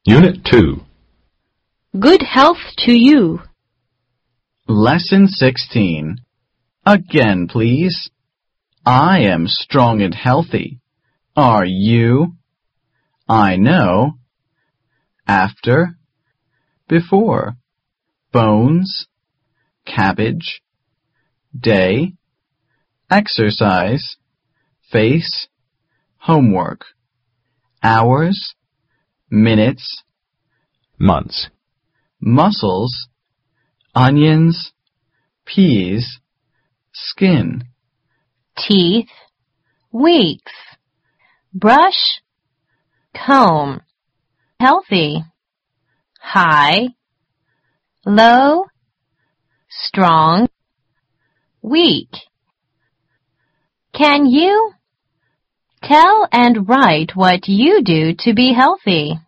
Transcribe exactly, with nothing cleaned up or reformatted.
Unit two. Good health to you. Lesson sixteen. Again, please. I am strong and healthy. Are you? I know. After. Before. Bones. Cabbage. Day. Exercise. Face. Homework. Hours. Minutes. Months. Muscles. Onions. Peas. Skin. Teeth, weeks, brush, comb, healthy, high, low, strong, weak. Can you? Tell and write what you do to be healthy.